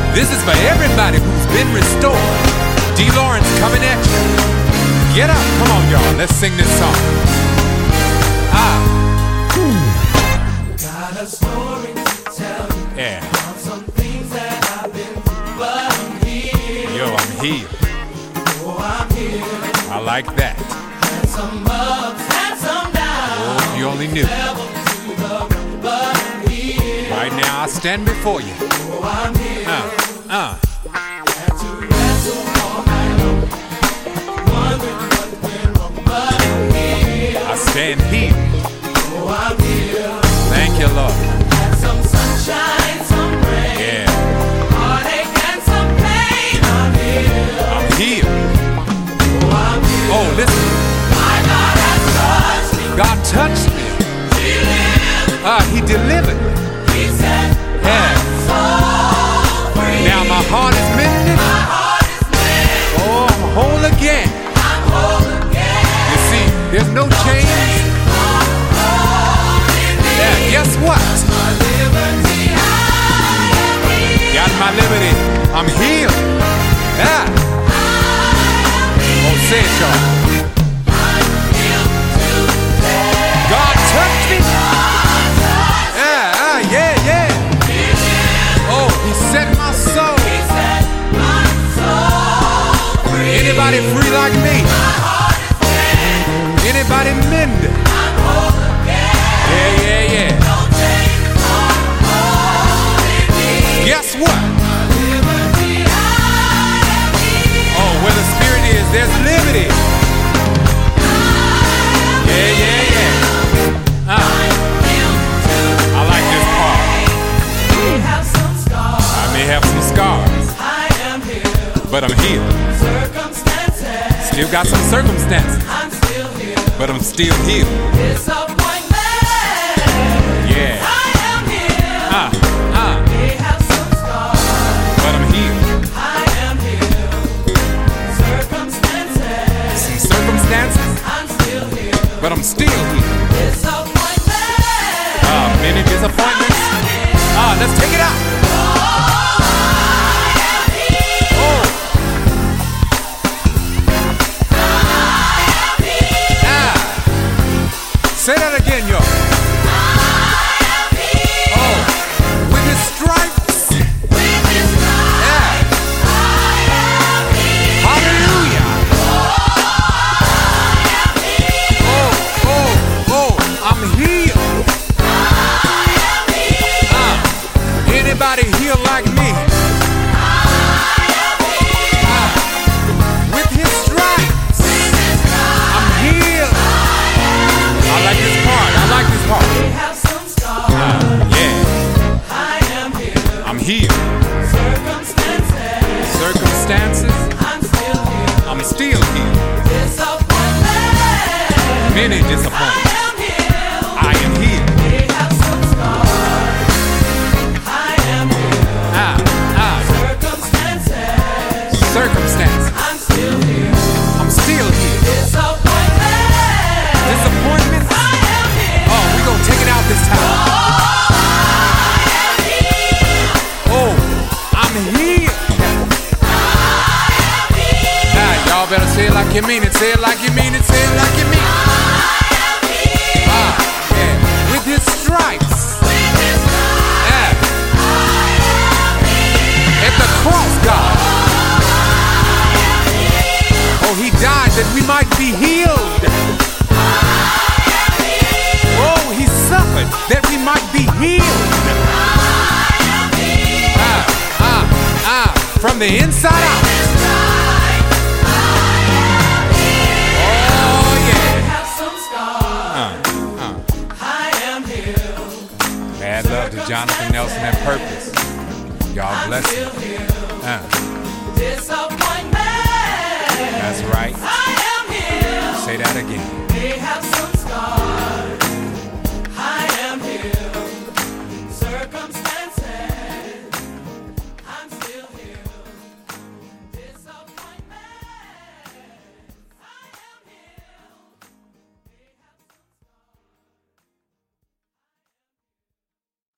This is for everybody who's been restored. D. Lawrence coming at you. Get up. Come on, y'all. Let's sing this song. Got a story to tell you. Yeah. Some things that I've been through, but I'm here. Yo, I'm healed. Oh, I'm here. I like that. Had some ups, had some downs. Oh, if you only knew. Level to the root, but I'm here. Right now, I stand before you. Oh, I'm here. Had to wrestle all night long. Wondering what went wrong, but I'm here. I stand here. Oh, I'm here. Thank you, Lord. Had some sunshine, some rain. Yeah. Heartache and some pain. I'm here. I'm here. Oh, I'm here. Oh, listen. My God has touched me. God touched me. He delivered. He said, Yeah. soul free. Now my heart is mended. My heart is mended. Oh, I'm whole again. I'm whole again. You see, there's no change. Yeah, guess what? My liberty, I am here. Got my liberty. I'm healed. Yeah. Oh, say it, y'all. I'm healed today. God touched me. Yeah. Oh, he set my soul. He set my soul free. Anybody free like me? My heart is mended. Anybody mended? I'm whole again. Yeah. No chains are holding me. Guess what? My liberty, I am here. Oh, where the spirit is, there's liberty. Yeah. I like this part. We have some scars. I may have some scars, I am healed. but I'm healed. Circumstances. Still got some circumstances, I'm still here. but I'm still healed. Disappointment. Yeah. I am healed. We have some scars. But I'm healed. I am healed. Circumstances. Some circumstances, I'm still here. but I'm still healed. Disappointment. Many disappointments. Let's take it out. Oh. Say that again, yo. Oh, with his stripes. Yeah. Hallelujah. Oh, I'm healed. Anybody healed like me? With his stripes, I'm healed. I like this part. We have some scars. Yeah, I am healed. I'm healed. Circumstances, I'm still here. I'm still healed. Disappointment. Many disappointments. I am healed. I am healed. We have some scars. I am healed. Circumstances, I'm still here. I'm still healed. Disappointment. Disappointments. I am healed. Oh, we gonna take it out this time. Oh, I'm healed. Y'all better say it like you mean it. Say it like you mean it. Say it like you mean it. Yeah. With his stripes. Yeah. At the cross, God. Oh, he died that we might be healed. Oh, he suffered that we might be healed. From the inside out. Oh, yeah. Have some scars. I am healed. Mad love to Jonathan Nelson and Purpose. God bless you. Disappointment. That's right. I am healed. Say that again. We have some